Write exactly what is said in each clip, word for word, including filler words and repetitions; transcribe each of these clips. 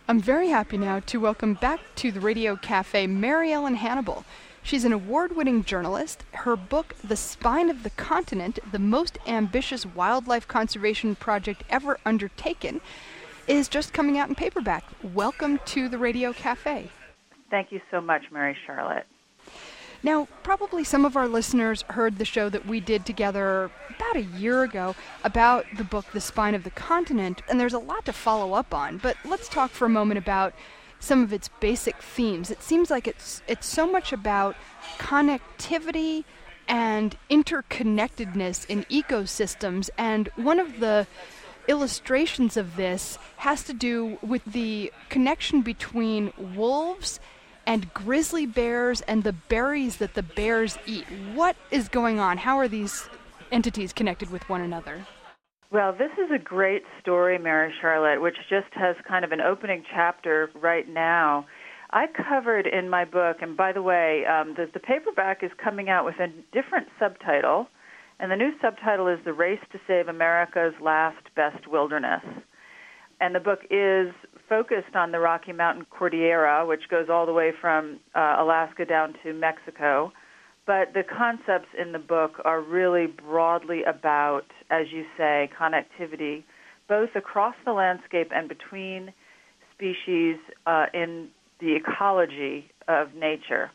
I'm very happy now to welcome back to the Radio Cafe Mary Ellen Hannibal. She's an award-winning journalist. Her book, The Spine of the Continent, the most ambitious wildlife conservation project ever undertaken, is just coming out in paperback. Welcome to the Radio Cafe. Thank you so much, Mary Charlotte. Now, probably some of our listeners heard the show that we did together about a year ago about the book, The Spine of the Continent, and there's a lot to follow up on, but let's talk for a moment about some of its basic themes. It seems like it's it's so much about connectivity and interconnectedness in ecosystems, and one of the illustrations of this has to do with the connection between wolves and grizzly bears and the berries that the bears eat. What is going on? How are these entities connected with one another? Well, this is a great story, Mary Charlotte, which just has kind of an opening chapter right now. I covered in my book, and by the way, um, the, the paperback is coming out with a different subtitle, and the new subtitle is The Race to Save America's Last Best Wilderness. And the book is focused on the Rocky Mountain Cordillera, which goes all the way from uh, Alaska down to Mexico. But the concepts in the book are really broadly about, as you say, connectivity, both across the landscape and between species uh, in the ecology of nature.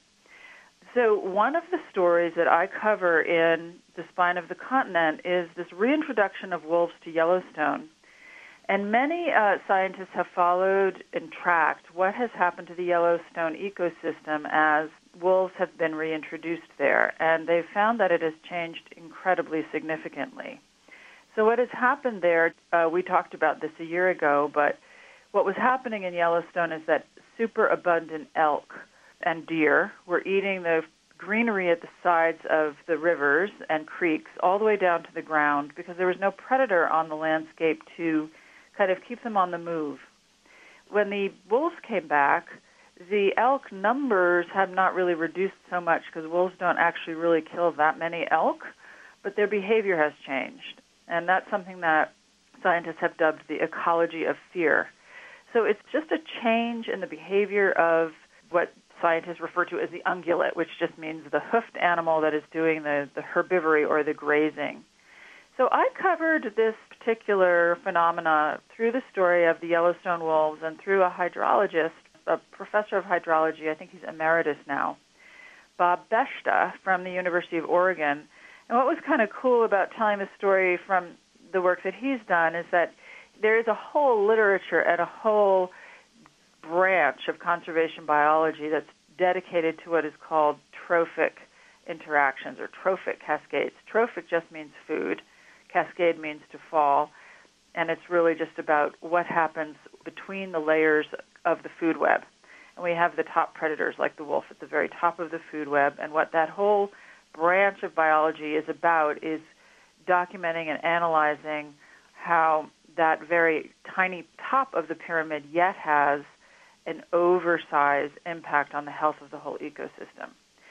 So one of the stories that I cover in The Spine of the Continent is this reintroduction of wolves to Yellowstone. And many uh, scientists have followed and tracked what has happened to the Yellowstone ecosystem as wolves have been reintroduced there, and they've found that it has changed incredibly significantly. So what has happened there, uh, we talked about this a year ago, but what was happening in Yellowstone is that superabundant elk and deer were eating the greenery at the sides of the rivers and creeks all the way down to the ground because there was no predator on the landscape to kind of keep them on the move. When the wolves came back, the elk numbers have not really reduced so much because wolves don't actually really kill that many elk, but their behavior has changed. And that's something that scientists have dubbed the ecology of fear. So it's just a change in the behavior of what scientists refer to as the ungulate, which just means the hoofed animal that is doing the, the herbivory or the grazing. So I covered this particular phenomena through the story of the Yellowstone wolves and through a hydrologist, a professor of hydrology, I think he's emeritus now, Bob Beshta from the University of Oregon. And what was kind of cool about telling the story from the work that he's done is that there is a whole literature and a whole branch of conservation biology that's dedicated to what is called trophic interactions or trophic cascades. Trophic just means food. Cascade means to fall, and it's really just about what happens between the layers of the food web. And we have the top predators like the wolf at the very top of the food web, and what that whole branch of biology is about is documenting and analyzing how that very tiny top of the pyramid yet has an oversized impact on the health of the whole ecosystem.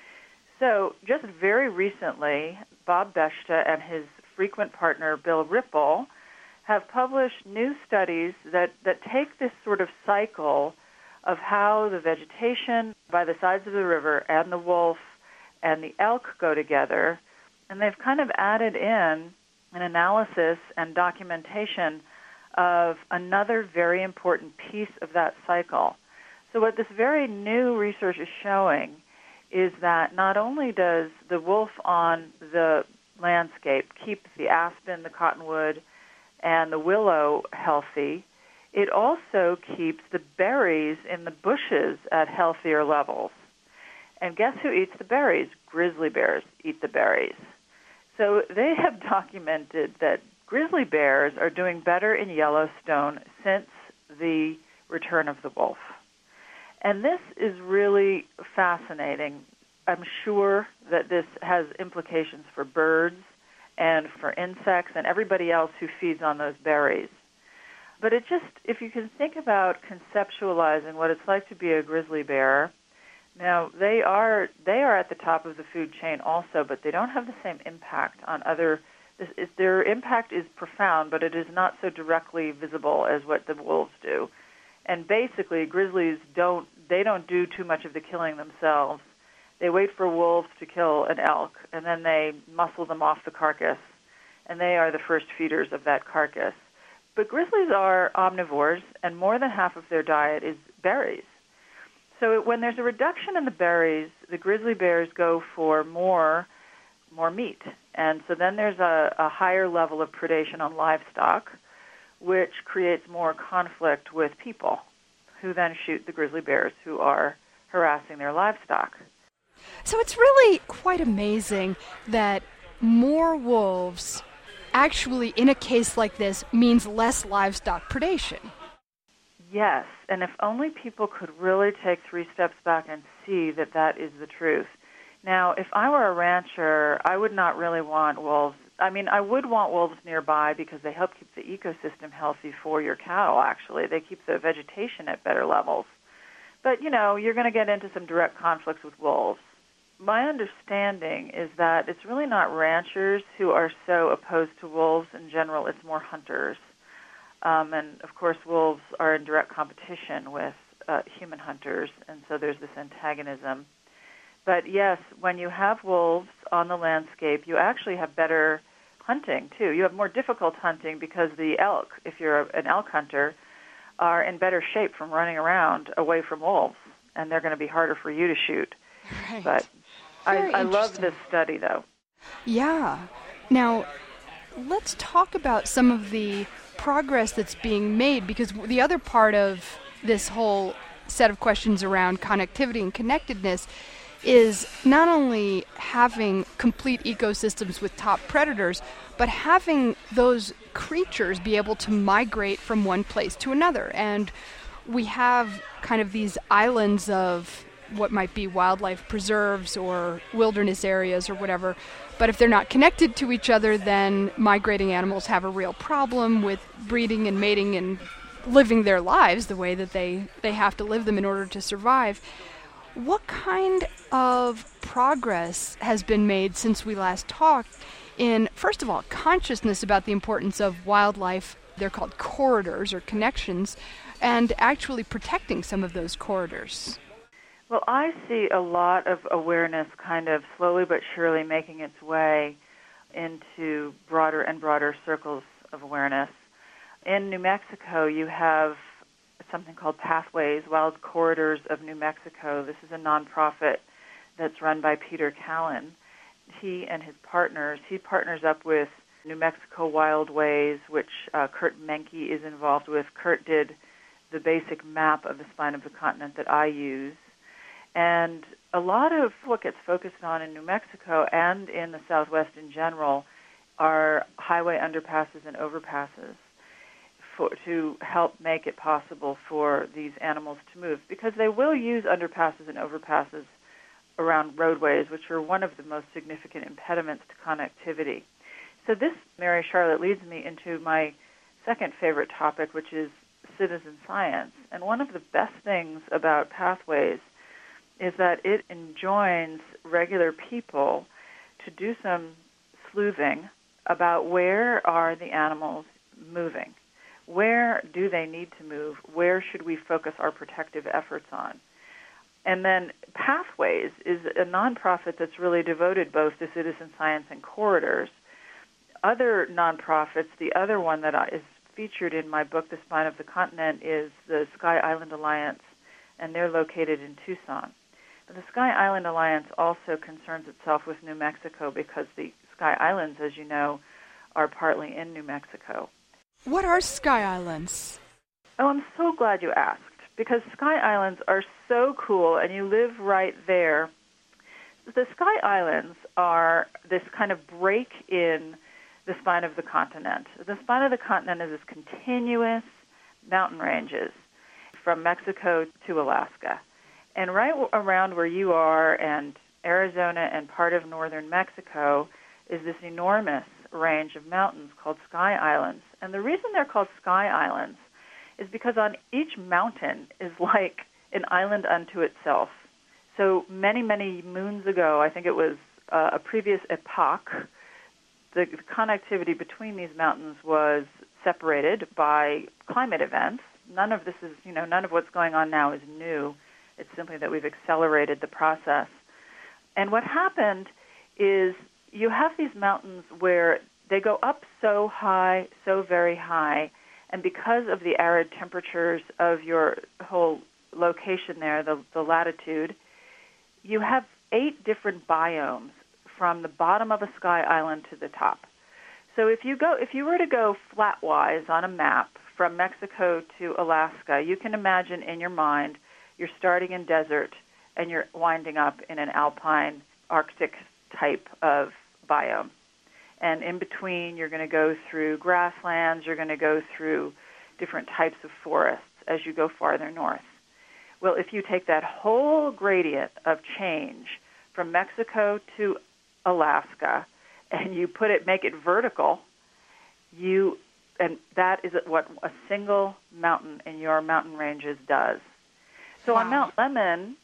So just very recently, Bob Beshta and his frequent partner, Bill Ripple, have published new studies that, that take this sort of cycle of how the vegetation by the sides of the river and the wolf and the elk go together, and they've kind of added in an analysis and documentation of another very important piece of that cycle. So what this very new research is showing is that not only does the wolf on the landscape keep the aspen, the cottonwood, and the willow healthy, it also keeps the berries in the bushes at healthier levels. And guess who eats the berries? Grizzly bears eat the berries. So they have documented that grizzly bears are doing better in Yellowstone since the return of the wolf. And this is really fascinating. I'm sure that this has implications for birds and for insects and everybody else who feeds on those berries. But it just, if you can think about conceptualizing what it's like to be a grizzly bear, now they are they are at the top of the food chain also, but they don't have the same impact on other. This is, their impact is profound, but it is not so directly visible as what the wolves do. And basically, grizzlies don't, they don't do too much of the killing themselves. They wait for wolves to kill an elk, and then they muscle them off the carcass, and they are the first feeders of that carcass. But grizzlies are omnivores, and more than half of their diet is berries. So when there's a reduction in the berries, the grizzly bears go for more more meat. And so then there's a, a higher level of predation on livestock, which creates more conflict with people, who then shoot the grizzly bears who are harassing their livestock. So it's really quite amazing that more wolves actually, in a case like this, means less livestock predation. Yes, and if only people could really take three steps back and see that that is the truth. Now, if I were a rancher, I would not really want wolves. I mean, I would want wolves nearby because they help keep the ecosystem healthy for your cattle, actually. They keep the vegetation at better levels. But, you know, you're going to get into some direct conflicts with wolves. My understanding is that it's really not ranchers who are so opposed to wolves in general. It's more hunters. Um, and, of course, wolves are in direct competition with uh, human hunters, and so there's this antagonism. But, yes, when you have wolves on the landscape, you actually have better hunting, too. You have more difficult hunting because the elk, if you're an elk hunter, are in better shape from running around away from wolves, and they're going to be harder for you to shoot. Right. But I, I love this study, though. Yeah. Now, let's talk about some of the progress that's being made, because the other part of this whole set of questions around connectivity and connectedness is not only having complete ecosystems with top predators, but having those creatures be able to migrate from one place to another. And we have kind of these islands of what might be wildlife preserves or wilderness areas or whatever, but if they're not connected to each other, then migrating animals have a real problem with breeding and mating and living their lives the way that they, they have to live them in order to survive. What kind of progress has been made since we last talked in, first of all, consciousness about the importance of wildlife, they're called corridors or connections, and actually protecting some of those corridors? Well, I see a lot of awareness kind of slowly but surely making its way into broader and broader circles of awareness. In New Mexico, you have something called Pathways, Wild Corridors of New Mexico. This is a nonprofit that's run by Peter Callan. He and his partners, he partners up with New Mexico Wild Ways, which uh, Kurt Menke is involved with. Kurt did the basic map of the spine of the continent that I use. And a lot of what gets focused on in New Mexico and in the Southwest in general are highway underpasses and overpasses for, to help make it possible for these animals to move, because they will use underpasses and overpasses around roadways, which are one of the most significant impediments to connectivity. So this, Mary Charlotte, leads me into my second favorite topic, which is citizen science. And one of the best things about Pathways is that it enjoins regular people to do some sleuthing about where are the animals moving. Where do they need to move? Where should we focus our protective efforts on? And then Pathways is a nonprofit that's really devoted both to citizen science and corridors. Other nonprofits, the other one that is featured in my book, The Spine of the Continent, is the Sky Island Alliance, and they're located in Tucson. But the Sky Island Alliance also concerns itself with New Mexico because the Sky Islands, as you know, are partly in New Mexico. What are Sky Islands? Oh, I'm so glad you asked, because Sky Islands are so cool, and you live right there. The Sky Islands are this kind of break in the spine of the continent. The spine of the continent is this continuous mountain ranges from Mexico to Alaska. And right around where you are and Arizona and part of northern Mexico is this enormous range of mountains called Sky Islands. And the reason they're called Sky Islands is because on each mountain is like an island unto itself. So many, many moons ago, I think it was uh, a previous epoch, the connectivity between these mountains was separated by climate events, none of this is, you know, none of what's going on now is new. It's simply that we've accelerated the process. And what happened is you have these mountains where they go up so high, so very high, and because of the arid temperatures of your whole location there, the, the latitude, you have eight different biomes from the bottom of a sky island to the top. So if you go, if you were to go flatwise on a map from Mexico to Alaska, you can imagine in your mind you're starting in desert and you're winding up in an alpine, Arctic type of biome. And in between, you're going to go through grasslands, you're going to go through different types of forests as you go farther north. Well, if you take that whole gradient of change from Mexico to Alaska and you put it, make it vertical, you, and that is what a single mountain in your mountain ranges does. So Wow. on Mount Lemmon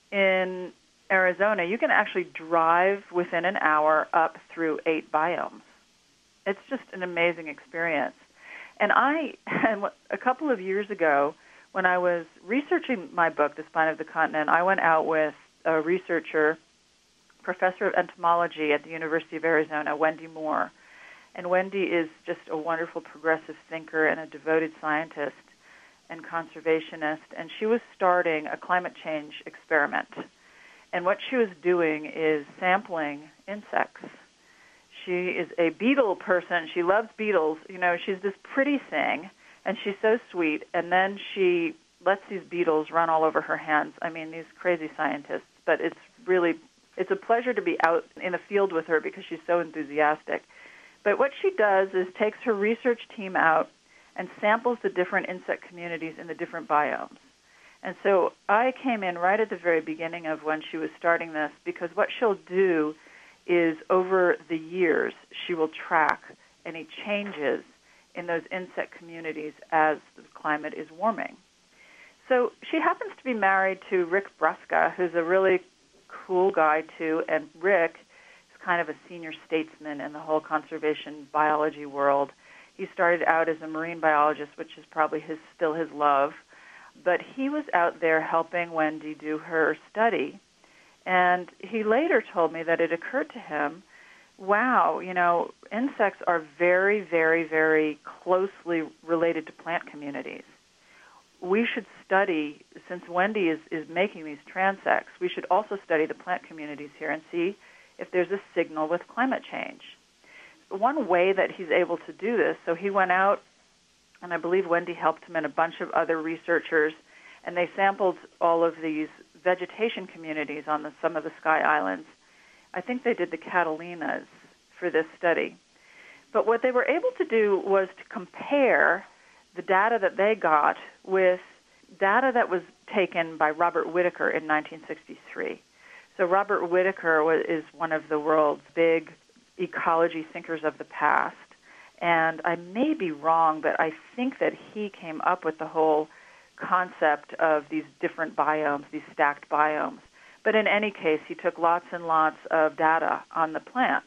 in Arizona, you can actually drive within an hour up through eight biomes. It's just an amazing experience. And I, and a couple of years ago, when I was researching my book, The Spine of the Continent, I went out with a researcher, professor of entomology at the University of Arizona, Wendy Moore. And Wendy is just a wonderful progressive thinker and a devoted scientist and conservationist. And she was starting a climate change experiment. And what she was doing is sampling insects. She is a beetle person. She loves beetles. You know, she's this pretty thing, and she's so sweet. And then she lets these beetles run all over her hands. I mean, these crazy scientists. But it's really, it's a pleasure to be out in the field with her because she's so enthusiastic. But what she does is takes her research team out and samples the different insect communities in the different biomes. And so I came in right at the very beginning of when she was starting this, because what she'll do is over the years she will track any changes in those insect communities as the climate is warming. So she happens to be married to Rick Brusca, who's a really cool guy too, and Rick is kind of a senior statesman in the whole conservation biology world. He started out as a marine biologist, which is probably his still his love. But he was out there helping Wendy do her study. And he later told me that it occurred to him, wow, you know, insects are very, very, very closely related to plant communities. We should study, since Wendy is, is making these transects, we should also study the plant communities here and see if there's a signal with climate change. One way that he's able to do this, so he went out, and I believe Wendy helped him and a bunch of other researchers, and they sampled all of these vegetation communities on the, some of the Sky Islands. I think they did the Catalinas for this study. But what they were able to do was to compare the data that they got with data that was taken by Robert Whitaker in nineteen sixty-three. So Robert Whitaker was, is one of the world's big ecology thinkers of the past. And I may be wrong, but I think that he came up with the whole concept of these different biomes, these stacked biomes. But in any case, he took lots and lots of data on the plants.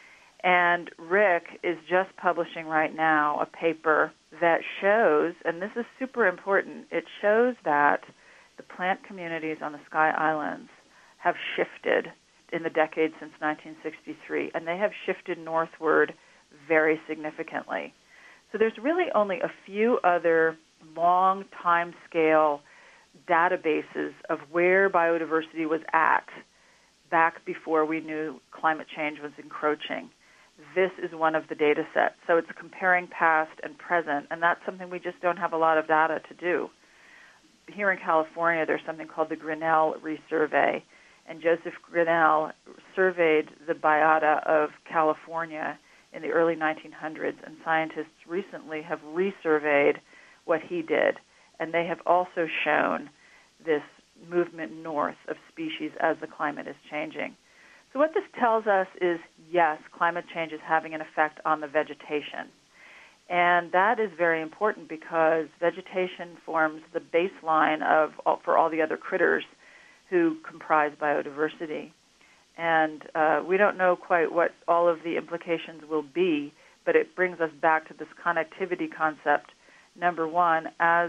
And Rick is just publishing right now a paper that shows, and this is super important, it shows that the plant communities on the Sky Islands have shifted in the decade since nineteen sixty-three, and they have shifted northward very significantly. So there's really only a few other long time scale databases of where biodiversity was at back before we knew climate change was encroaching. This is one of the data sets. So it's comparing past and present, and that's something we just don't have a lot of data to do. Here in California, there's something called the Grinnell Resurvey, and Joseph Grinnell surveyed the biota of California in the early nineteen hundreds, and scientists recently have resurveyed what he did, and they have also shown this movement north of species as the climate is changing. So what this tells us is, yes, climate change is having an effect on the vegetation, and that is very important because vegetation forms the baseline of all, for all the other critters who comprise biodiversity. And uh, we don't know quite what all of the implications will be, but it brings us back to this connectivity concept. Number one, as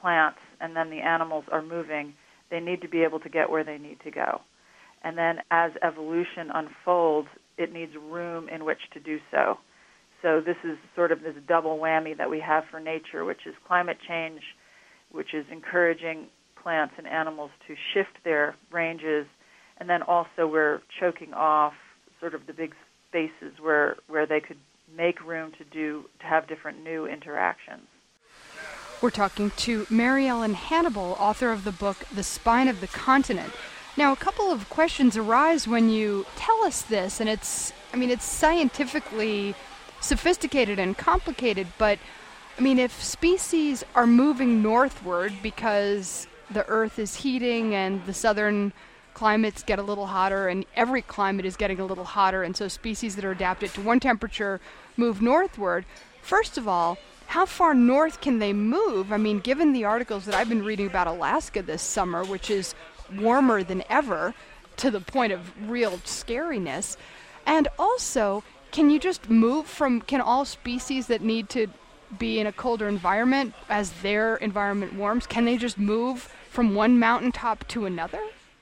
plants and then the animals are moving, they need to be able to get where they need to go. And then as evolution unfolds, it needs room in which to do so. So this is sort of this double whammy that we have for nature, which is climate change, which is encouraging plants and animals to shift their ranges, and then also we're choking off sort of the big spaces where, where they could make room to do to have different new interactions. We're talking to Mary Ellen Hannibal, author of the book The Spine of the Continent. Now, a couple of questions arise when you tell us this, and it's, I mean, it's scientifically sophisticated and complicated, but, I mean, if species are moving northward because the Earth is heating and the southern climates get a little hotter and every climate is getting a little hotter, and so species that are adapted to one temperature move northward, first of all, how far north can they move? I mean, given the articles that I've been reading about Alaska this summer, which is warmer than ever to the point of real scariness, and also, can you just move from, can all species that need to be in a colder environment as their environment warms, can they just move from one mountaintop to another?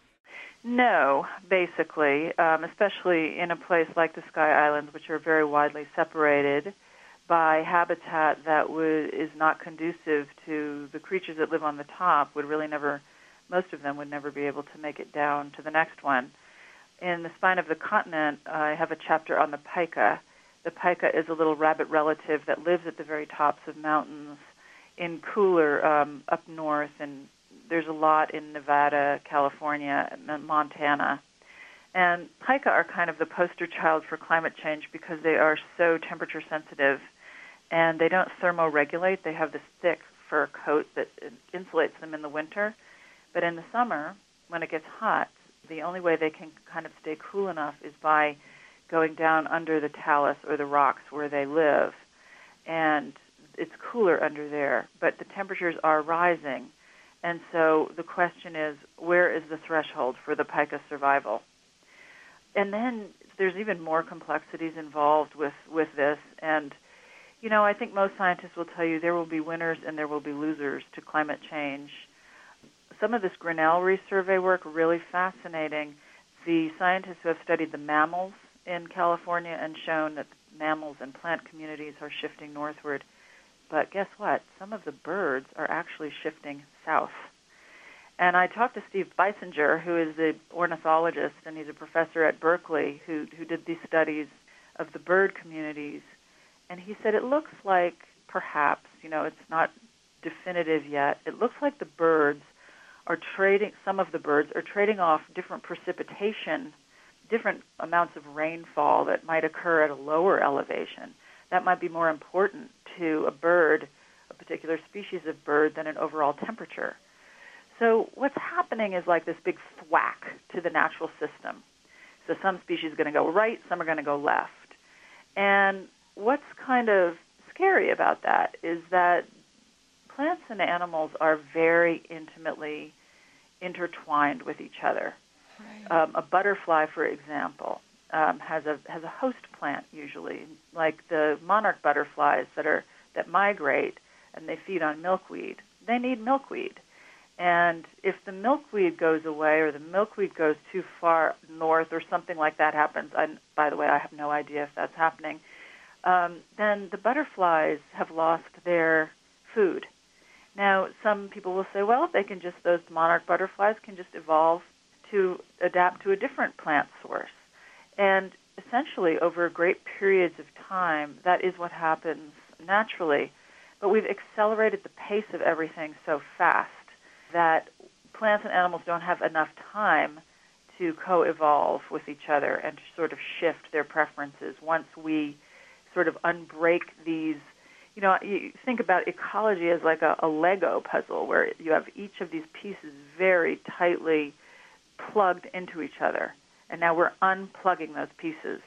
No, basically, um, especially in a place like the Sky Islands, which are very widely separated by habitat that would, is not conducive to the creatures that live on the top, would really never, most of them would never be able to make it down to the next one. In The Spine of the Continent, I have a chapter on the pika. The pika is a little rabbit relative that lives at the very tops of mountains in cooler um, up north, and there's a lot in Nevada, California, and Montana. And pika are kind of the poster child for climate change because they are so temperature sensitive, and they don't thermoregulate. They have this thick fur coat that insulates them in the winter. But in the summer, when it gets hot, the only way they can kind of stay cool enough is by going down under the talus or the rocks where they live. And it's cooler under there, but the temperatures are rising. And so the question is, where is the threshold for the pika survival? And then there's even more complexities involved with, with this. And, you know, I think most scientists will tell you there will be winners and there will be losers to climate change. Some of this Grinnell resurvey work, really fascinating. The scientists who have studied the mammals in California and shown that mammals and plant communities are shifting northward. But guess what? Some of the birds are actually shifting south. And I talked to Steve Beisinger, who is the ornithologist, and he's a professor at Berkeley who, who did these studies of the bird communities. And he said it looks like, perhaps, you know, it's not definitive yet, it looks like the birds are trading, some of the birds are trading off different precipitation, different amounts of rainfall that might occur at a lower elevation. That might be more important to a bird, a particular species of bird, than an overall temperature. So what's happening is like this big thwack to the natural system. So some species are going to go right, some are going to go left. And what's kind of scary about that is that plants and animals are very intimately intertwined with each other. Right. Um, a butterfly, for example, um, has a has a host plant usually, like the monarch butterflies that are that migrate and they feed on milkweed. They need milkweed, and if the milkweed goes away or the milkweed goes too far north or something like that happens, and by the way, I have no idea if that's happening, um, then the butterflies have lost their food. Now, some people will say, well, they can just, those monarch butterflies can just evolve to adapt to a different plant source. And essentially, over great periods of time, that is what happens naturally. But we've accelerated the pace of everything so fast that plants and animals don't have enough time to co-evolve with each other and to sort of shift their preferences once we sort of unbreak these. You know, you think about ecology as like a, a Lego puzzle where you have each of these pieces very tightly plugged into each other, and now we're unplugging those pieces.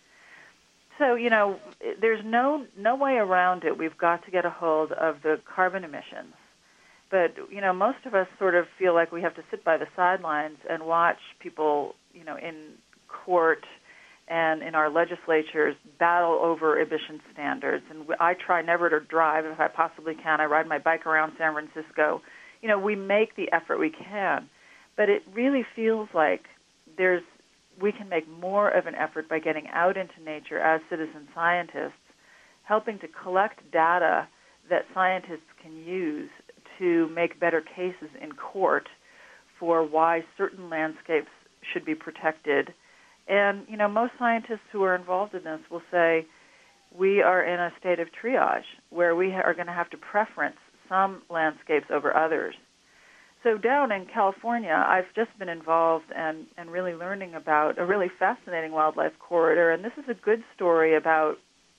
So, you know, there's no no way around it. We've got to get a hold of the carbon emissions. But, you know, most of us sort of feel like we have to sit by the sidelines and watch people, you know, in court and in our legislatures battle over emission standards. And I try never to drive if I possibly can. I ride my bike around San Francisco you know, we make the effort we can, but it really feels like there's we can make more of an effort by getting out into nature as citizen scientists, helping to collect data that scientists can use to make better cases in court for why certain landscapes should be protected. And, you know, most scientists who are involved in this will say we are in a state of triage where we are going to have to preference some landscapes over others. So down in California, I've just been involved and, and really learning about a really fascinating wildlife corridor, and this is a good story about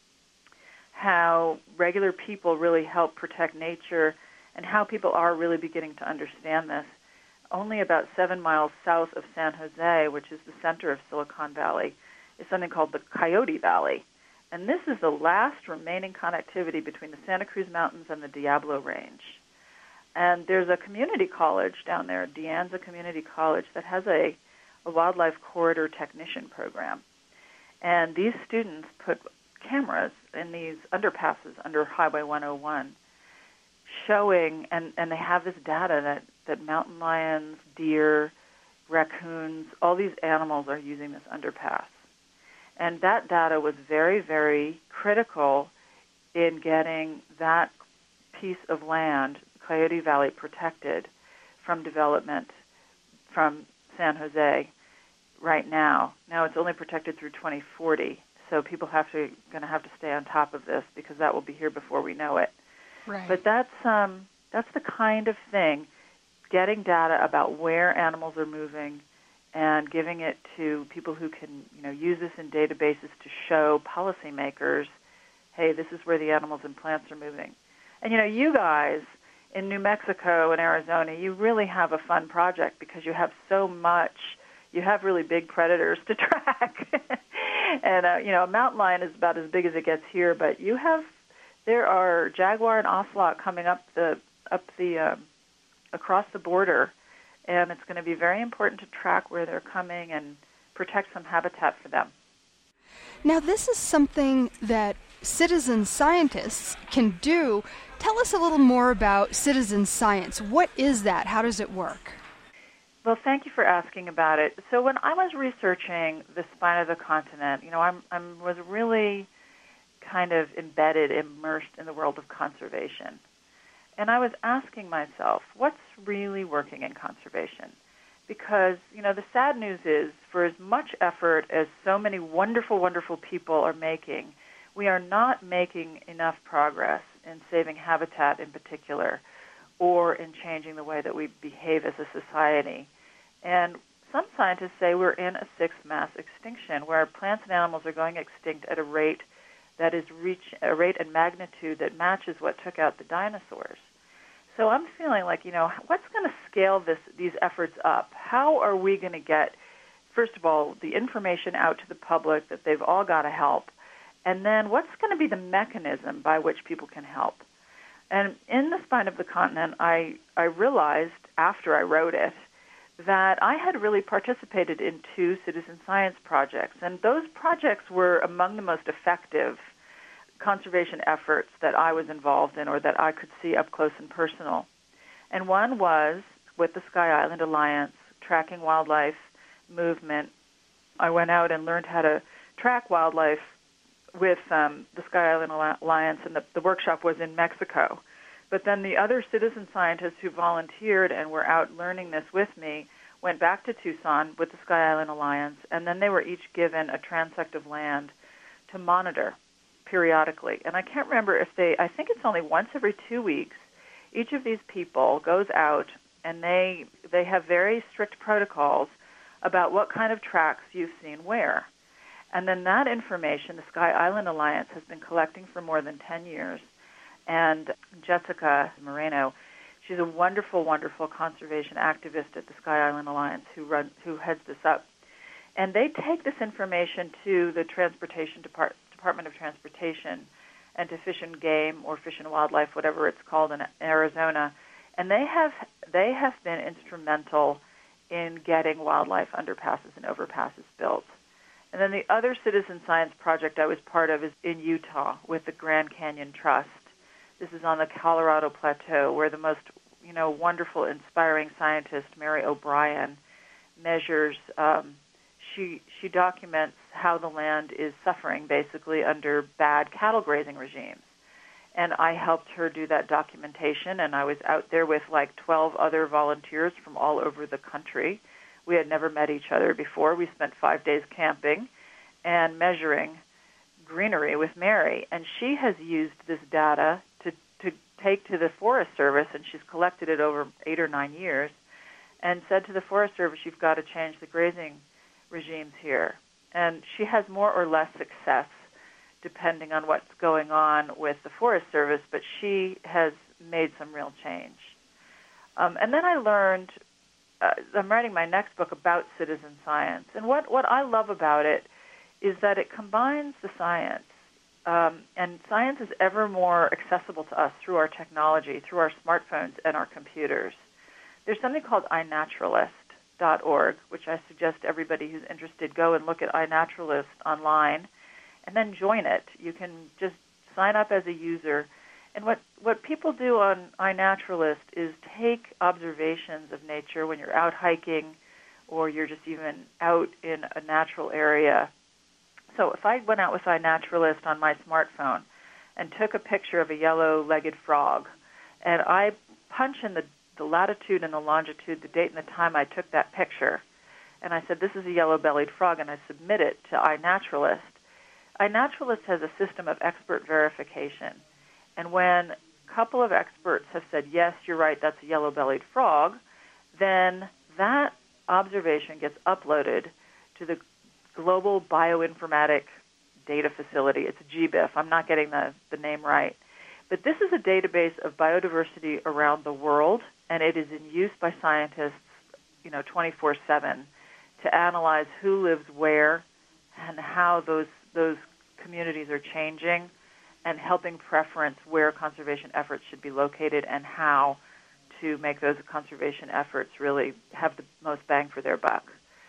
how regular people really help protect nature and how people are really beginning to understand this. Only about seven miles south of San Jose, which is the center of Silicon Valley, is something called the Coyote Valley. And this is the last remaining connectivity between the Santa Cruz Mountains and the Diablo Range. And there's a community college down there, De Anza Community College, that has a, a wildlife corridor technician program. And these students put cameras in these underpasses under Highway one oh one, showing, and, and they have this data that, that mountain lions, deer, raccoons, all these animals are using this underpass. And that data was very, very critical in getting that piece of land, Coyote Valley, protected from development from San Jose right now. Now it's only protected through twenty forty, so people have to going to have to stay on top of this because that will be here before we know it. Right. But that's um, that's the kind of thing, getting data about where animals are moving and giving it to people who can, you know, use this in databases to show policymakers, hey, this is where the animals and plants are moving. And, you know, you guys in New Mexico and Arizona, you really have a fun project because you have so much, you have really big predators to track. and, uh, you know, a mountain lion is about as big as it gets here, but you have, there are jaguar and ocelot coming up the, up the, um, across the border, and it's going to be very important to track where they're coming and protect some habitat for them. Now, this is something that citizen scientists can do. Tell us a little more about citizen science. What is that? How does it work? Well, thank you for asking about it. So when I was researching the spine of the continent, you know, I'm, I was really kind of embedded, immersed in the world of conservation. And I was asking myself, what's really working in conservation? Because, you know, the sad news is, for as much effort as so many wonderful, wonderful people are making, we are not making enough progress in saving habitat in particular, or in changing the way that we behave as a society. And some scientists say we're in a sixth mass extinction, where plants and animals are going extinct at a rate that is reach a rate and magnitude that matches what took out the dinosaurs. So I'm feeling like, you know, what's going to scale this these efforts up? How are we going to get, first of all, the information out to the public that they've all got to help? And then what's going to be the mechanism by which people can help? And in The Spine of the Continent, I, I realized after I wrote it that I had really participated in two citizen science projects. And those projects were among the most effective conservation efforts that I was involved in or that I could see up close and personal. And one was with the Sky Island Alliance, tracking wildlife movement. I went out and learned how to track wildlife with um, the Sky Island Alliance, and the, the workshop was in Mexico. But then the other citizen scientists who volunteered and were out learning this with me went back to Tucson with the Sky Island Alliance, and then they were each given a transect of land to monitor periodically. And I can't remember if they, I think it's only once every two weeks, each of these people goes out and they they have very strict protocols about what kind of tracks you've seen where. And then that information, the Sky Island Alliance has been collecting for more than ten years. And Jessica Moreno, she's a wonderful, wonderful conservation activist at the Sky Island Alliance who runs, who heads this up. And they take this information to the Transportation Depart- Department of Transportation and to Fish and Game or Fish and Wildlife, whatever it's called in Arizona. And they have they have been instrumental in getting wildlife underpasses and overpasses built. And then the other citizen science project I was part of is in Utah with the Grand Canyon Trust. This is on the Colorado Plateau, where the most, you know, wonderful, inspiring scientist, Mary O'Brien, measures, um, she, she documents how the land is suffering, basically, under bad cattle grazing regimes. And I helped her do that documentation, and I was out there with like twelve other volunteers from all over the country. We had never met each other before. We spent five days camping and measuring greenery with Mary. And she has used this data to, to take to the Forest Service, and she's collected it over eight or nine years, and said to the Forest Service, you've got to change the grazing regimes here. And she has more or less success depending on what's going on with the Forest Service, but she has made some real change. Um, and then I learned, uh, I'm writing my next book about citizen science, and what, what I love about it is that it combines the science, um, and science is ever more accessible to us through our technology, through our smartphones and our computers. There's something called i naturalist dot org, which I suggest everybody who's interested go and look at iNaturalist online, and then join it. You can just sign up as a user. And what, what people do on iNaturalist is take observations of nature when you're out hiking or you're just even out in a natural area. So if I went out with iNaturalist on my smartphone and took a picture of a yellow-legged frog, and I punch in the, the latitude and the longitude, the date and the time I took that picture, and I said, this is a yellow-bellied frog, and I submit it to iNaturalist, iNaturalist has a system of expert verification. And when a couple of experts have said, yes, you're right, that's a yellow-bellied frog, then that observation gets uploaded to the Global Bioinformatic Data Facility. It's a G B I F. I'm not getting the, the name right. But this is a database of biodiversity around the world, and it is in use by scientists, you know, twenty-four seven to analyze who lives where and how those those communities are changing, and helping preference where conservation efforts should be located and how to make those conservation efforts really have the most bang for their buck.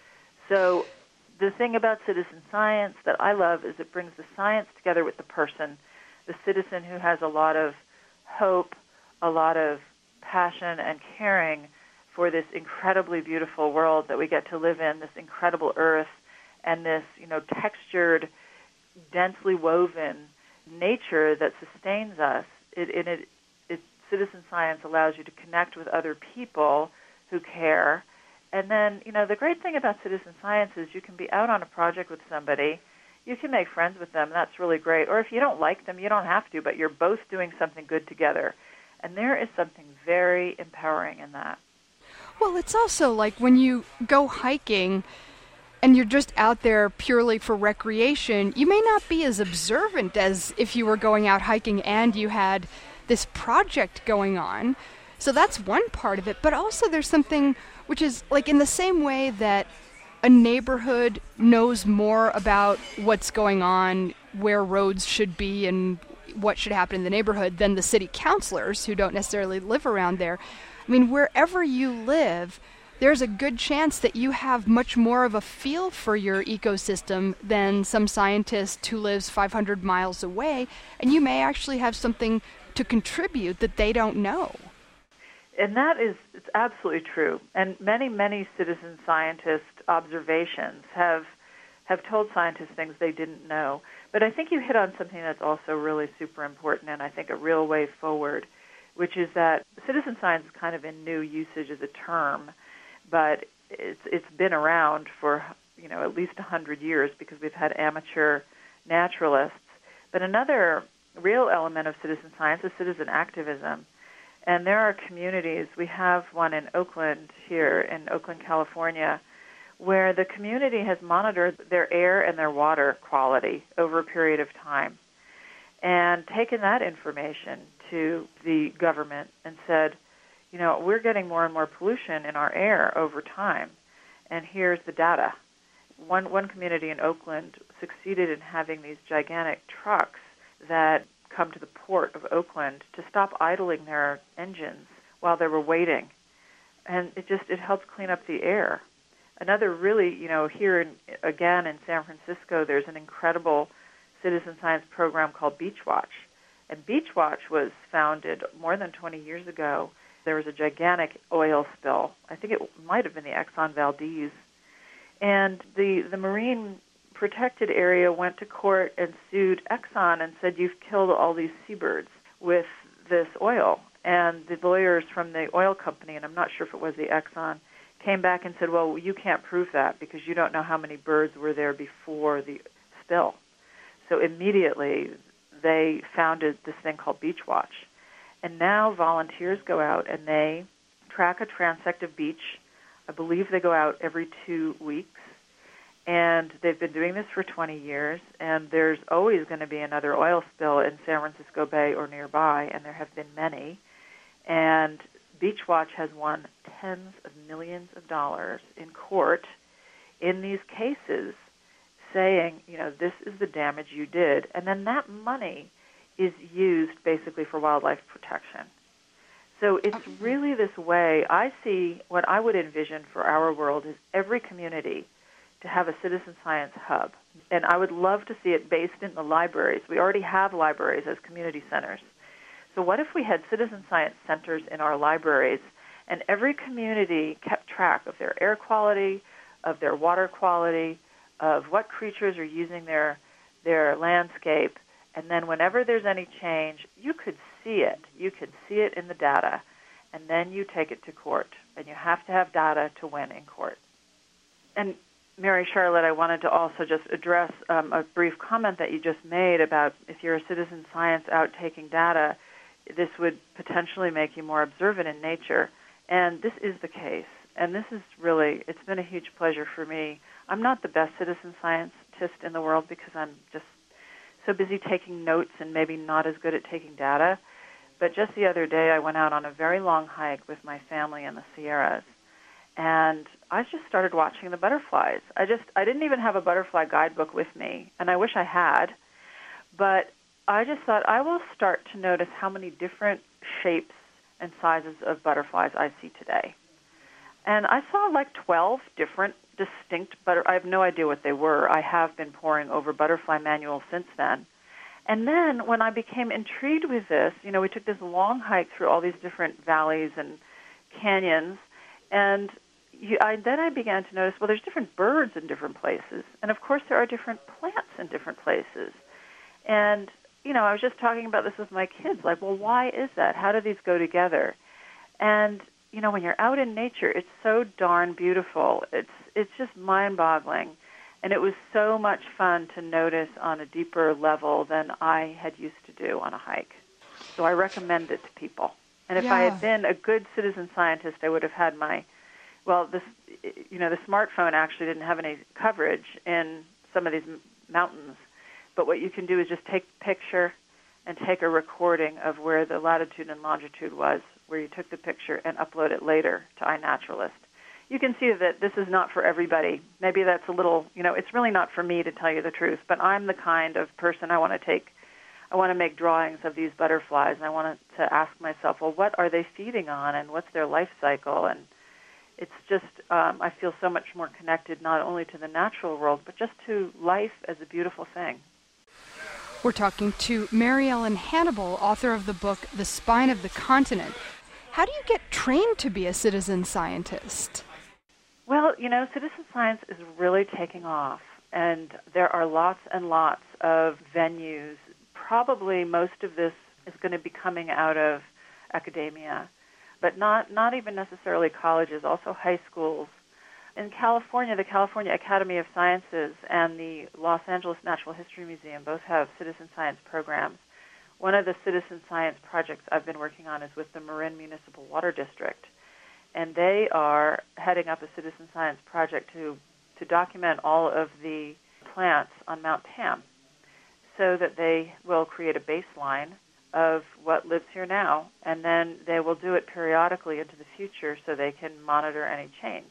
So the thing about citizen science that I love is it brings the science together with the person, the citizen who has a lot of hope, a lot of passion and caring for this incredibly beautiful world that we get to live in, this incredible earth, and this, you know, textured, densely woven nature that sustains us. It, it, it, it, citizen science allows you to connect with other people who care. And then, you know, the great thing about citizen science is you can be out on a project with somebody, you can make friends with them, that's really great. Or if you don't like them, you don't have to, but you're both doing something good together. And there is something very empowering in that. Well, it's also like when you go hiking and you're just out there purely for recreation, you may not be as observant as if you were going out hiking and you had this project going on. So that's one part of it. But also there's something which is like in the same way that a neighborhood knows more about what's going on, where roads should be and what should happen in the neighborhood than the city councilors who don't necessarily live around there. I mean, wherever you live, there's a good chance that you have much more of a feel for your ecosystem than some scientist who lives five hundred miles away, and you may actually have something to contribute that they don't know. And that is it's absolutely true. And many, many citizen scientist observations have have told scientists things they didn't know. But I think you hit on something that's also really super important, and I think a real way forward, which is that citizen science is kind of in new usage as a term, but it's it's been around for, you know, at least one hundred years because we've had amateur naturalists. But another real element of citizen science is citizen activism. And there are communities, we have one in Oakland here, in Oakland, California, where the community has monitored their air and their water quality over a period of time and taken that information to the government and said, you know, we're getting more and more pollution in our air over time, and here's the data. One, one community in Oakland succeeded in having these gigantic trucks that come to the port of Oakland to stop idling their engines while they were waiting. And it just, it helps clean up the air. Another really, you know, here in, again in San Francisco, there's an incredible citizen science program called Beach Watch. And Beach Watch was founded more than twenty years ago there was a gigantic oil spill. I think it might have been the Exxon Valdez. And the, the Marine Protected Area went to court and sued Exxon and said, you've killed all these seabirds with this oil. And the lawyers from the oil company, and I'm not sure if it was the Exxon, came back and said, well, you can't prove that because you don't know how many birds were there before the spill. So immediately they founded this thing called Beach Watch. And now volunteers go out and they track a transect of beach. I believe they go out every two weeks. And they've been doing this for twenty years, and there's always going to be another oil spill in San Francisco Bay or nearby, and there have been many. And Beach Watch has won tens of millions of dollars in court in these cases saying, you know, this is the damage you did. And then that money is used basically for wildlife protection. So it's really this way. I see what I would envision for our world is every community to have a citizen science hub. And I would love to see it based in the libraries. We already have libraries as community centers. So what if we had citizen science centers in our libraries and every community kept track of their air quality, of their water quality, of what creatures are using their their landscape, and then whenever there's any change, you could see it. You could see it in the data, and then you take it to court. And you have to have data to win in court. And Mary Charlotte, I wanted to also just address um, a brief comment that you just made about if you're a citizen science out taking data, this would potentially make you more observant in nature. And this is the case. And this is really, it's been a huge pleasure for me. I'm not the best citizen scientist in the world because I'm just so busy taking notes and maybe not as good at taking data. But just the other day, I went out on a very long hike with my family in the Sierras. And I just started watching the butterflies. I just, I didn't even have a butterfly guidebook with me, and I wish I had. But I just thought I will start to notice how many different shapes and sizes of butterflies I see today. And I saw like twelve different distinct butter. I have no idea what they were. I have been poring over Butterfly Manual since then. And then when I became intrigued with this, you know, we took this long hike through all these different valleys and canyons, and you, I, then I began to notice, well, there's different birds in different places. And, of course, there are different plants in different places. And, you know, I was just talking about this with my kids, like, well, why is that? How do these go together? And, you know, when you're out in nature, it's so darn beautiful. It's it's just mind-boggling. And it was so much fun to notice on a deeper level than I had used to do on a hike. So I recommend it to people. And if yeah. I had been a good citizen scientist, I would have had my, well, this, you know, the smartphone actually didn't have any coverage in some of these m- mountains. But what you can do is just take a picture and take a recording of where the latitude and longitude was, where you took the picture, and upload it later to iNaturalist. You can see that this is not for everybody. Maybe that's a little, you know, it's really not for me, to tell you the truth, but I'm the kind of person I want to take, I want to make drawings of these butterflies, and I want to ask myself, well, what are they feeding on, and what's their life cycle? And it's just, um, I feel so much more connected not only to the natural world, but just to life as a beautiful thing. We're talking to Mary Ellen Hannibal, author of the book The Spine of the Continent. How do you get trained to be a citizen scientist? Well, you know, citizen science is really taking off, and there are lots and lots of venues. Probably most of this is going to be coming out of academia, but not, not even necessarily colleges, also high schools. In California, the California Academy of Sciences and the Los Angeles Natural History Museum both have citizen science programs. One of the citizen science projects I've been working on is with the Marin Municipal Water District, and they are heading up a citizen science project to, to document all of the plants on Mount Tam so that they will create a baseline of what lives here now, and then they will do it periodically into the future so they can monitor any change.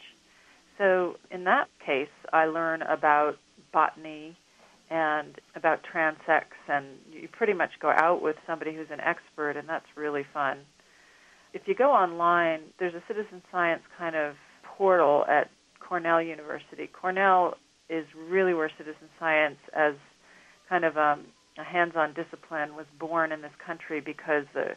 So in that case, I learn about botany and about transects, and you pretty much go out with somebody who's an expert, and that's really fun. If you go online, there's a citizen science kind of portal at Cornell University. Cornell is really where citizen science as kind of um, a hands-on discipline was born in this country because the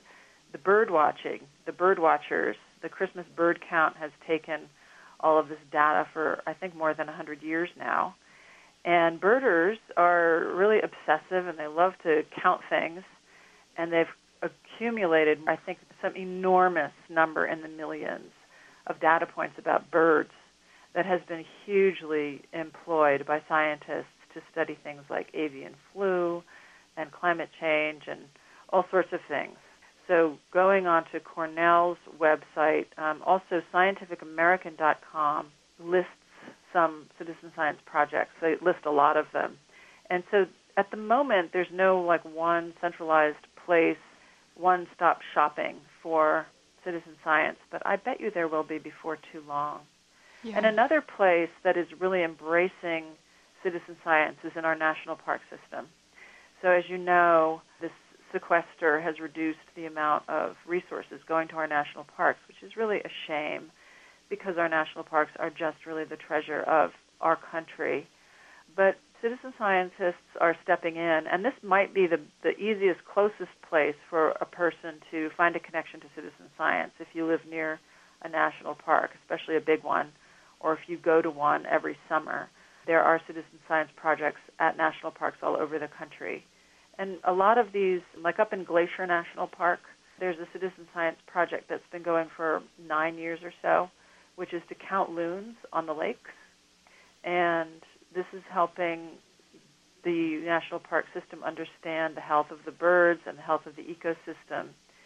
the bird watching, the bird watchers, the Christmas bird count has taken all of this data for, I think, more than one hundred years now. And birders are really obsessive, and they love to count things, and they've accumulated, I think, some enormous number in the millions of data points about birds that has been hugely employed by scientists to study things like avian flu and climate change and all sorts of things. So going on to Cornell's website, um, also scientific american dot com lists some citizen science projects. They list a lot of them. And so at the moment, there's no like one centralized place, one-stop shopping for citizen science, but I bet you there will be before too long. Yeah. And another place that is really embracing citizen science is in our national park system. So as you know, this sequester has reduced the amount of resources going to our national parks, which is really a shame because our national parks are just really the treasure of our country. But citizen scientists are stepping in, and this might be the, the easiest, closest place for a person to find a connection to citizen science if you live near a national park, especially a big one, or if you go to one every summer. There are citizen science projects at national parks all over the country. And a lot of these, like up in Glacier National Park, there's a citizen science project that's been going for nine years or so, which is to count loons on the lakes. And this is helping the national park system understand the health of the birds and the health of the ecosystem.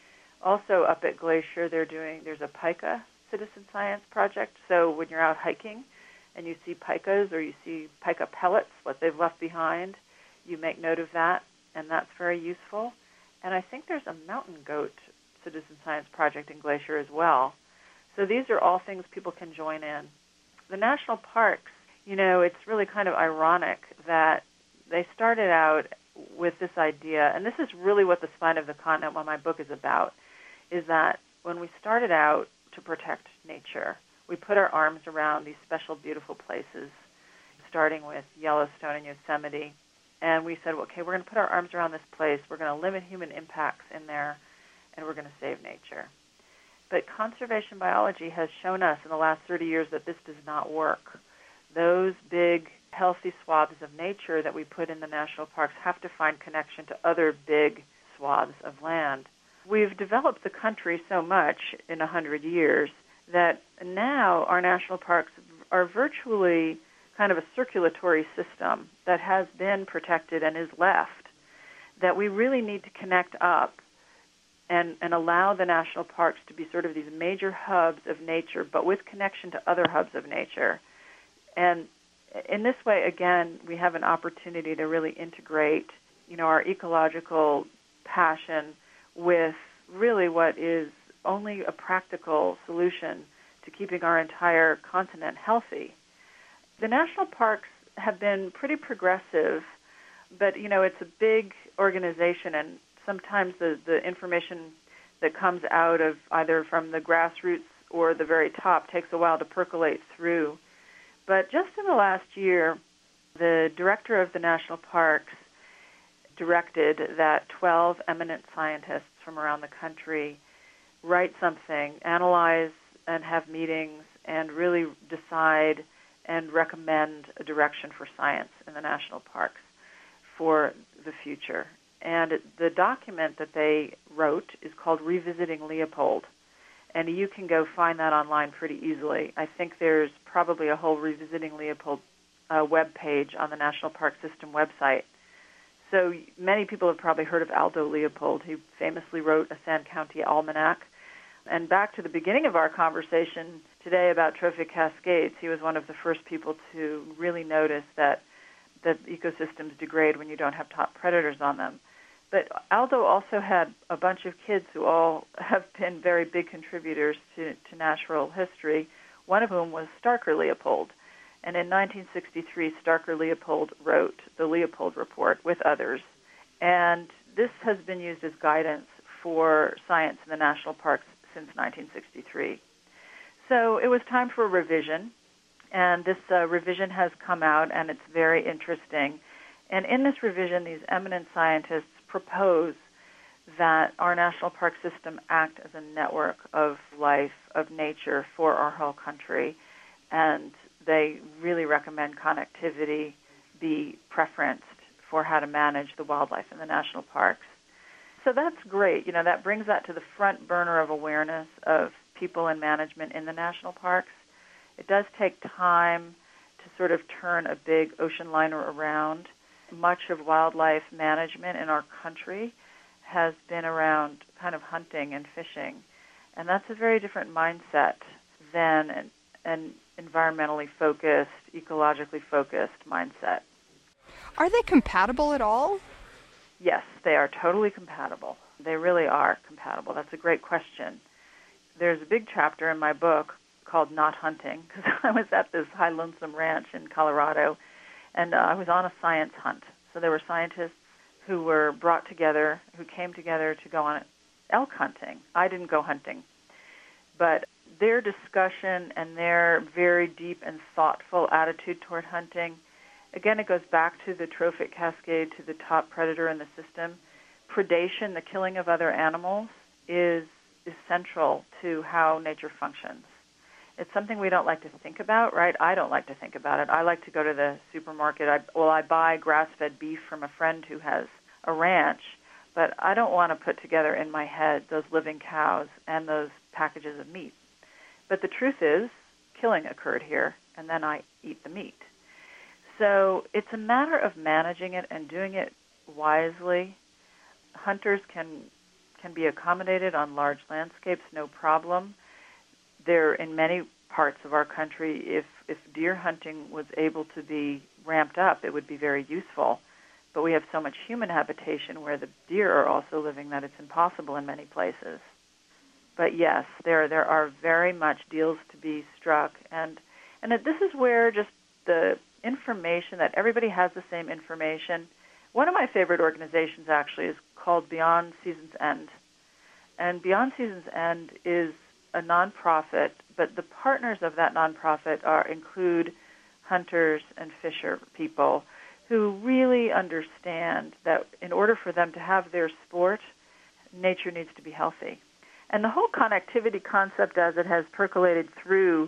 Also up at Glacier, they're doing, there's a pika citizen science project. So when you're out hiking and you see pikas or you see pika pellets, what they've left behind, you make note of that, and that's very useful. And I think there's a mountain goat citizen science project in Glacier as well. So these are all things people can join in. The national parks, you know, it's really kind of ironic that they started out with this idea, and this is really what The Spine of the Continent, what my book is about, is that when we started out to protect nature, we put our arms around these special, beautiful places, starting with Yellowstone and Yosemite, and we said, well, okay, we're going to put our arms around this place, we're going to limit human impacts in there, and we're going to save nature. But conservation biology has shown us in the last thirty years that this does not work. Those big, healthy swaths of nature that we put in the national parks have to find connection to other big swaths of land. We've developed the country so much in a hundred years that now our national parks are virtually kind of a circulatory system that has been protected and is left, that we really need to connect up and, and allow the national parks to be sort of these major hubs of nature, but with connection to other hubs of nature. And in this way, again, we have an opportunity to really integrate, you know, our ecological passion with really what is only a practical solution to keeping our entire continent healthy. The national parks have been pretty progressive, but, you know, it's a big organization, and sometimes the, the information that comes out of either from the grassroots or the very top takes a while to percolate through. But just in the last year, the director of the national parks directed that twelve eminent scientists from around the country write something, analyze and have meetings, and really decide and recommend a direction for science in the national parks for the future. And it, the document that they wrote is called Revisiting Leopold. And you can go find that online pretty easily. I think there's probably a whole Revisiting Leopold uh, web page on the National Park System website. So many people have probably heard of Aldo Leopold, who famously wrote a Sand County Almanac. And back to the beginning of our conversation today about trophic cascades, he was one of the first people to really notice that, that ecosystems degrade when you don't have top predators on them. But Aldo also had a bunch of kids who all have been very big contributors to, to natural history, one of whom was Starker Leopold. And in nineteen sixty-three, Starker Leopold wrote the Leopold Report with others. And this has been used as guidance for science in the national parks since nineteen sixty-three. So it was time for a revision, and this uh, revision has come out, and it's very interesting. And in this revision, these eminent scientists propose that our national park system act as a network of life, of nature for our whole country, and they really recommend connectivity be preferenced for how to manage the wildlife in the national parks. So that's great. You know, that brings that to the front burner of awareness of people and management in the national parks. It does take time to sort of turn a big ocean liner around. Much of wildlife management in our country has been around kind of hunting and fishing, and that's a very different mindset than an, an environmentally focused, ecologically focused mindset. Are they compatible at all? Yes, they are totally compatible. They really are compatible. That's a great question. There's a big chapter in my book called Not Hunting, because I was at this high lonesome ranch in Colorado, and uh, I was on a science hunt. So there were scientists who were brought together, who came together to go on elk hunting. I didn't go hunting. But their discussion and their very deep and thoughtful attitude toward hunting, again, it goes back to the trophic cascade, to the top predator in the system. Predation, the killing of other animals, is, is central to how nature functions. It's something we don't like to think about, right? I don't like to think about it. I like to go to the supermarket. I, well, I buy grass-fed beef from a friend who has a ranch, but I don't want to put together in my head those living cows and those packages of meat. But the truth is, killing occurred here, and then I eat the meat. So it's a matter of managing it and doing it wisely. Hunters can can be accommodated on large landscapes, no problem. There, in many parts of our country, if, if deer hunting was able to be ramped up, it would be very useful. But we have so much human habitation where the deer are also living that it's impossible in many places. But yes, there there are very much deals to be struck, and and this is where just the information, that everybody has the same information. One of my favorite organizations actually is called Beyond Season's End, and Beyond Season's End is a nonprofit, but the partners of that nonprofit are include hunters and fisher people who really understand that in order for them to have their sport, nature needs to be healthy. And the whole connectivity concept, as it has percolated through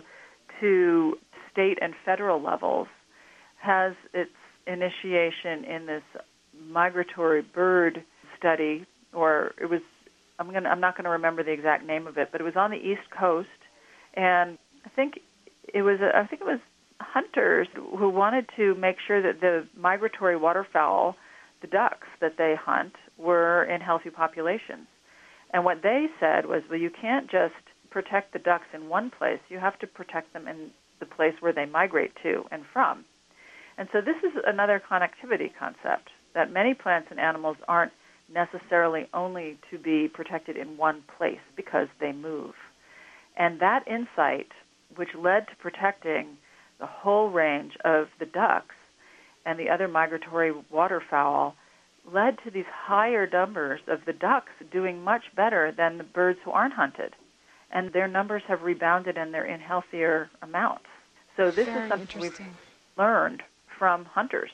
to state and federal levels, has its initiation in this migratory bird study, or it was, I'm going I'm not going to remember the exact name of it, but it was on the East Coast, and I think it was I think it was hunters who wanted to make sure that the migratory waterfowl, the ducks that they hunt, were in healthy populations. And what they said was, well, you can't just protect the ducks in one place. You have to protect them in the place where they migrate to and from. And so this is another connectivity concept, that many plants and animals aren't necessarily only to be protected in one place because they move. And that insight, which led to protecting the whole range of the ducks and the other migratory waterfowl, led to these higher numbers of the ducks doing much better than the birds who aren't hunted. And their numbers have rebounded, and they're in healthier amounts. So this Very is something we've learned from hunters.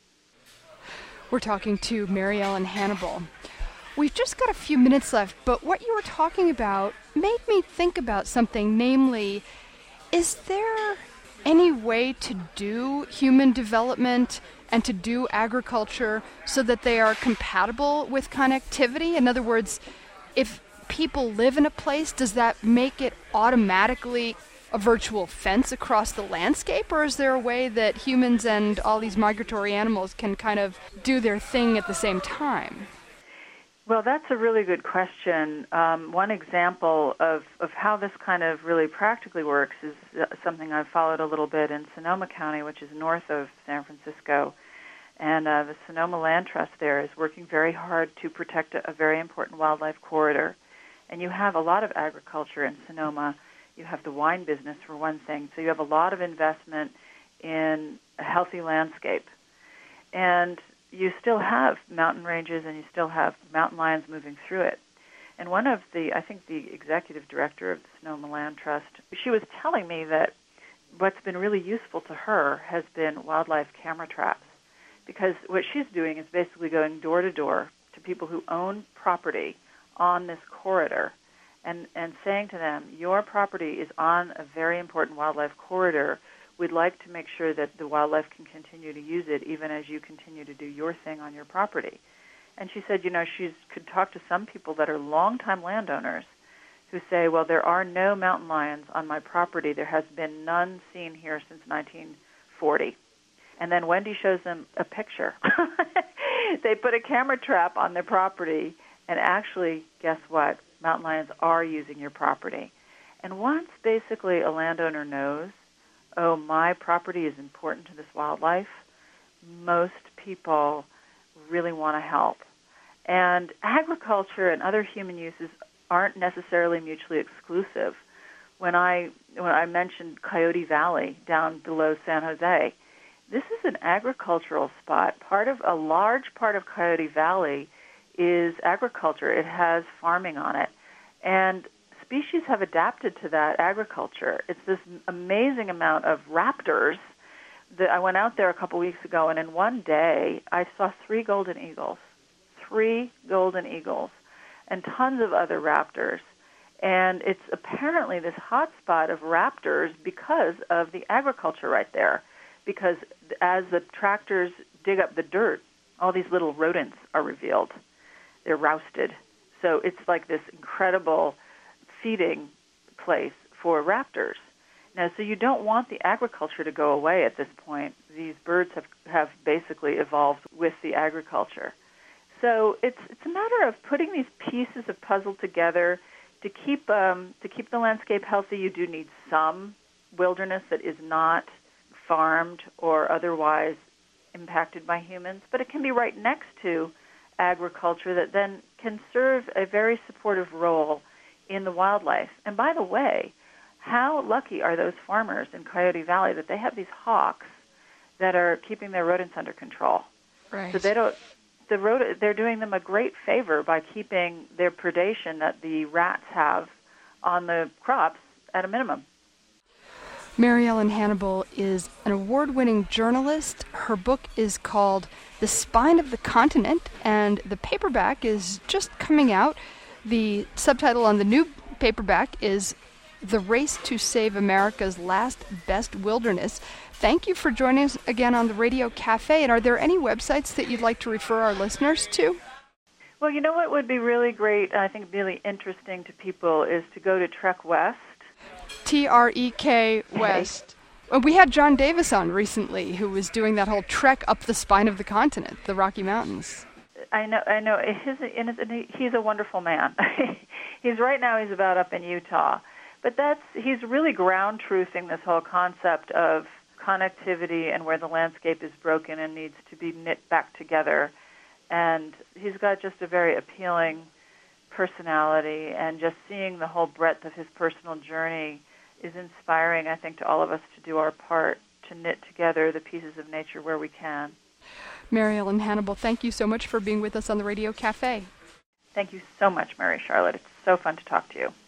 We're talking to Mary Ellen Hannibal. We've just got a few minutes left, but what you were talking about made me think about something, namely, is there any way to do human development and to do agriculture so that they are compatible with connectivity? In other words, if people live in a place, does that make it automatically a virtual fence across the landscape, or is there a way that humans and all these migratory animals can kind of do their thing at the same time? Well, that's a really good question. Um, one example of, of how this kind of really practically works is uh, something I've followed a little bit in Sonoma County, which is north of San Francisco. And uh, the Sonoma Land Trust there is working very hard to protect a, a very important wildlife corridor. And you have a lot of agriculture in Sonoma. You have the wine business, for one thing. So you have a lot of investment in a healthy landscape. And you still have mountain ranges, and you still have mountain lions moving through it. And one of the, I think the executive director of the Sonoma Land Trust, she was telling me that what's been really useful to her has been wildlife camera traps, because what she's doing is basically going door to door to people who own property on this corridor and, and saying to them, your property is on a very important wildlife corridor. We'd like to make sure that the wildlife can continue to use it even as you continue to do your thing on your property. And she said, you know, she could talk to some people that are longtime landowners who say, well, there are no mountain lions on my property. There has been none seen here since nineteen forty. And then Wendy shows them a picture. They put a camera trap on their property, and actually, guess what? Mountain lions are using your property. And once basically a landowner knows, oh, my property is important to this wildlife, most people really want to help. And agriculture and other human uses aren't necessarily mutually exclusive. When I when I mentioned Coyote Valley down below San Jose, this is an agricultural spot. Part of a large part of Coyote Valley is agriculture. It has farming on it. And species have adapted to that agriculture. It's this amazing amount of raptors that I went out there a couple weeks ago, and in one day I saw three golden eagles, three golden eagles, and tons of other raptors. And it's apparently this hotspot of raptors because of the agriculture right there. Because as the tractors dig up the dirt, all these little rodents are revealed. They're rousted. So it's like this incredible feeding place for raptors. Now, so you don't want the agriculture to go away at this point. These birds have, have basically evolved with the agriculture. So it's it's a matter of putting these pieces of puzzle together to keep um, to keep the landscape healthy. You do need some wilderness that is not farmed or otherwise impacted by humans, but it can be right next to agriculture that then can serve a very supportive role in the wildlife. And by the way, how lucky are those farmers in Coyote Valley that they have these hawks that are keeping their rodents under control? Right. So they don't. The rod- they're doing them a great favor by keeping their predation that the rats have on the crops at a minimum. Mary Ellen Hannibal is an award-winning journalist. Her book is called The Spine of the Continent, and the paperback is just coming out. The subtitle on the new paperback is The Race to Save America's Last Best Wilderness. Thank you for joining us again on the Radio Cafe. And are there any websites that you'd like to refer our listeners to? Well, you know what would be really great, I think really interesting to people, is to go to Trek West. T R E K West. Hey. We had John Davis on recently, who was doing that whole trek up the spine of the continent, the Rocky Mountains. I know, I know. His, and he's a wonderful man. He's right now. He's about up in Utah, but that's he's really ground truthing this whole concept of connectivity and where the landscape is broken and needs to be knit back together. And he's got just a very appealing personality, and just seeing the whole breadth of his personal journey is inspiring, I think, to all of us to do our part to knit together the pieces of nature where we can. Mary Ellen Hannibal, thank you so much for being with us on the Radio Cafe. Thank you so much, Mary Charlotte. It's so fun to talk to you.